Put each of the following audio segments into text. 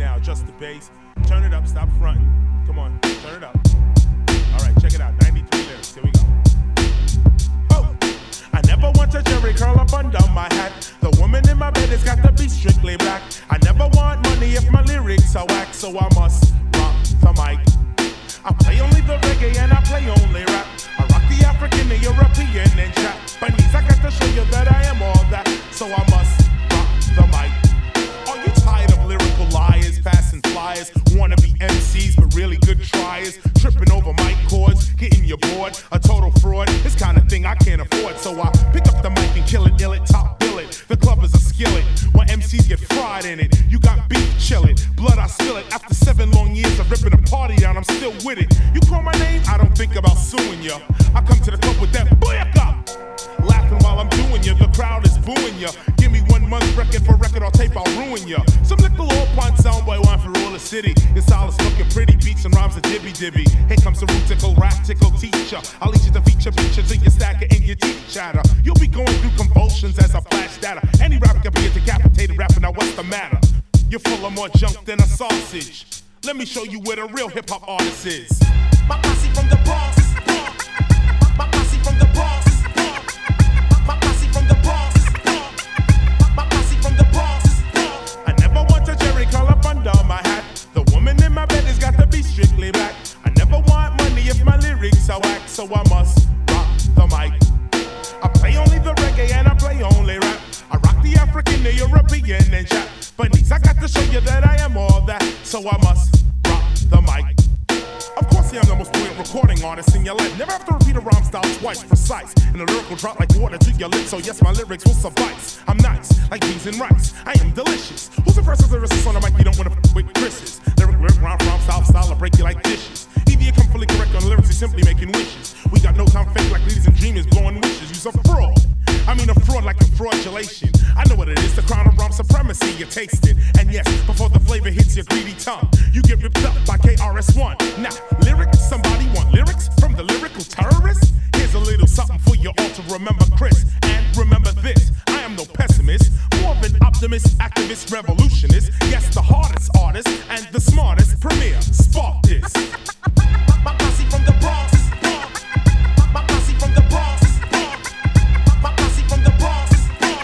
now, just the bass. Turn it up, stop fronting. Come on, turn it up. All right, check it out, 93 lyrics, here we go. Oh, I never want a Jerry curl up under my hat. The woman in my bed has got to be strictly black. I never want money if my lyrics are whack, so I must rock the mic. I play only the reggae and I play only rap. I rock the African, the European, and trap. But these I got to show you that I am all that, so I must rock the mic. Are you tired of lyrical liars, passing flyers, wanna be MCs but really good tryers, tripping over mic cords, getting you bored, a total fraud, this kind of thing I can't afford, so I pick up the mic and kill it, ill it, top bill it. The club is a skillet, where MCs get fried in it. You got beef, chill it, blood I spill it. After 7 long years of ripping a party down, I'm still with it. You call my name, I don't think about suing ya. I come to the club with that booyaka, laughing while I'm doing ya. The crowd is booing ya. Give me 1 month record for record or tape, I'll ruin ya. Some little old pun soundboy want for all the city. In solace looking pretty, beats and rhymes a dibby dibby. Here comes the root tickle, rap tickle teacher. I'll lead you to feature till you stack it in your teeth chatter. You'll be going through convulsions as I flash data. Any rapper can be a decapitated rapper, now what's the matter? You're full of more junk than a sausage. Let me show you where the real hip-hop artist is. My posse from the Bronx. My posse from the Bronx. My posse from the Bronx. My posse from the Bronx. I never want a Jerry curl up under my hat. The woman in my bed has got to be strictly black. I never want money if my lyrics are whack, so I must rock the mic. I play only the reggae and I play only rap. I rock the African, the European, and trap. But these I got to show you that I am all that, so I must rock the mic. Of course I am the most brilliant recording artist in your life. Never have to repeat a rhyme style twice, precise. And the lyric will drop like water to your lips, so yes, my lyrics will suffice. I'm nice, like beans and rice. I am delicious. Who's the first lyricist on the mic you don't want to f*** with Chris's? Lyric, rhyme, style, I'll break you like dishes. Either you come fully correct on lyrics, you're simply making wishes. We got no time fake like ladies and dreamers blowing wishes. You's a fraud. I mean a fraud like a fraudulation. I know what it is, the crown of rhyme supremacy, you taste it. And yes, before the flavor hits your greedy tongue, you get ripped up by KRS-One. Now, lyrics, somebody want lyrics from the lyrical terrorists? Here's a little something for you all to remember, Chris. And remember this, I am no pessimist, more of an optimist, activist, revolutionist. Yes, the hardest artist and the smartest premier. Spark this. My posse from the Bronx. My posse from the Bronx. My posse from the Bronx.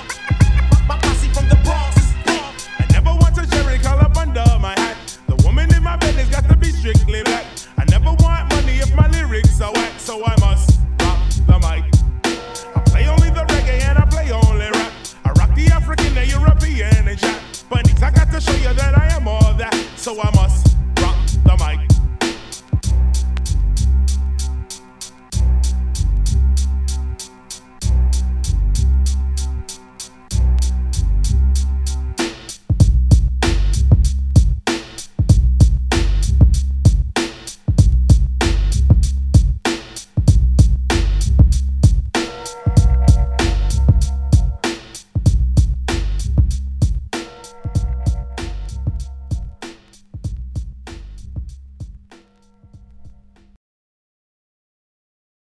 My posse from the Bronx. I never want a Jerry curl up under my hat. The woman in my bed has got to be strictly black. I never want money if my lyrics are whack, so I must rock the mic. I play only the reggae and I play only rap. I rock the African, the European, and trap. But I got to show you that I am all that, so I must